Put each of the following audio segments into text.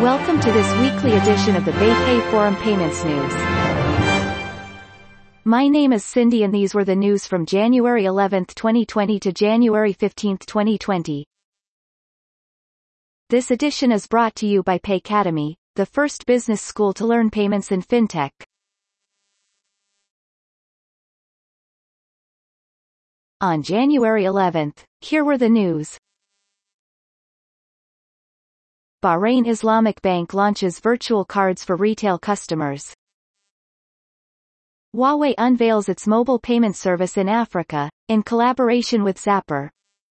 Welcome to this weekly edition of the BayPay Forum Payments News. My name is Cindy and these were the news from January 11, 2020 to January 15, 2020. This edition is brought to you by Paycademy, the first business school to learn payments in fintech. On January 11, here were the news. Bahrain Islamic Bank launches virtual cards for retail customers. Huawei unveils its mobile payment service in Africa, in collaboration with Zapper.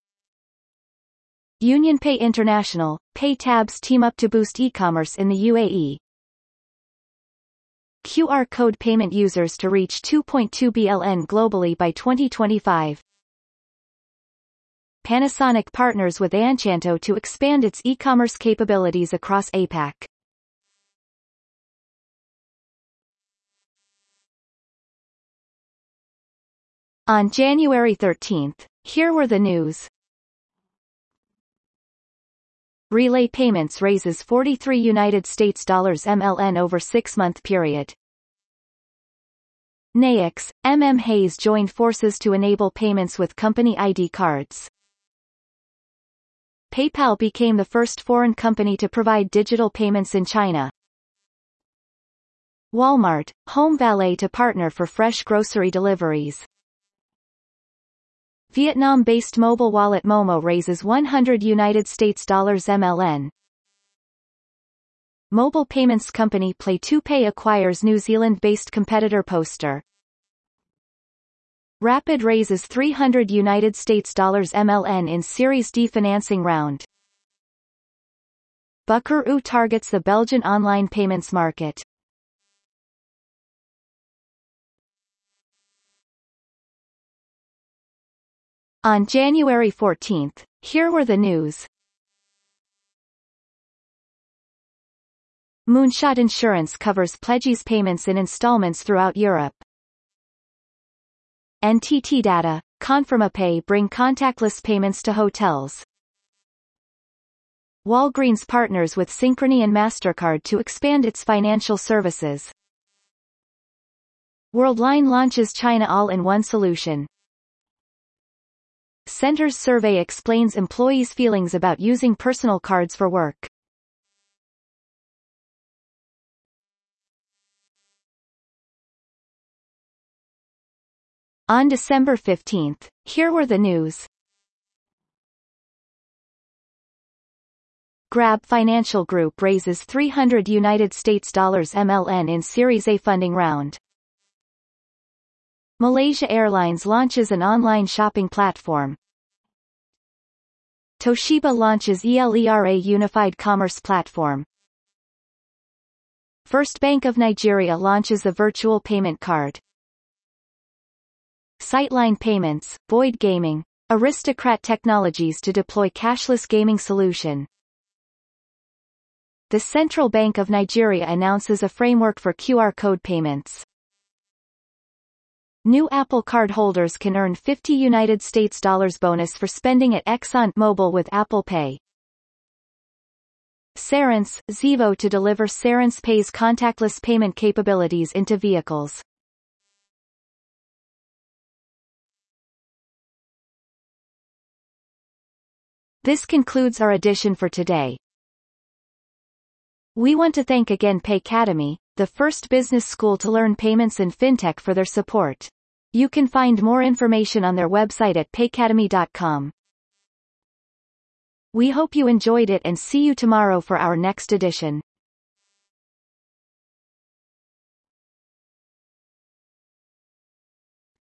UnionPay International, Pay tabs team up to boost e-commerce in the UAE. QR code payment users to reach 2.2 BLN globally by 2025. Panasonic partners with Anchanto to expand its e-commerce capabilities across APAC. On January 13, here were the news. Relay Payments raises $43 United States MLN over 6-month period. Nayax, Hayes joined forces to enable payments with company ID cards. PayPal became the first foreign company to provide digital payments in China. Walmart, Home Valet to partner for fresh grocery deliveries. Vietnam-based mobile wallet Momo raises $100 United States MLN. Mobile payments company Play2Pay acquires New Zealand-based competitor Poster. Rapid raises $300 United States MLN in Series D financing round. Buckaroo targets the Belgian online payments market. On January 14, here were the news. Moonshot Insurance covers pledgees payments in installments throughout Europe. NTT Data, Confirmapay bring contactless payments to hotels. Walgreens partners with Synchrony and MasterCard to expand its financial services. Worldline launches China All-in-One solution. Center's survey explains employees' feelings about using personal cards for work. On December 15, here were the news. Grab Financial Group raises $300 United States MLN in Series A funding round. Malaysia Airlines launches an online shopping platform. Toshiba launches ELERA Unified Commerce Platform. First Bank of Nigeria launches a virtual payment card. Sightline Payments, Void Gaming, Aristocrat Technologies to deploy cashless gaming solution. The Central Bank of Nigeria announces a framework for QR code payments. New Apple Card holders can earn $50 United States bonus for spending at ExxonMobil with Apple Pay. Cerence, Zevo to deliver Cerence Pay's contactless payment capabilities into vehicles. This concludes our edition for today. We want to thank again Paycademy, the first business school to learn payments in fintech for their support. You can find more information on their website at paycademy.com. We hope you enjoyed it and see you tomorrow for our next edition.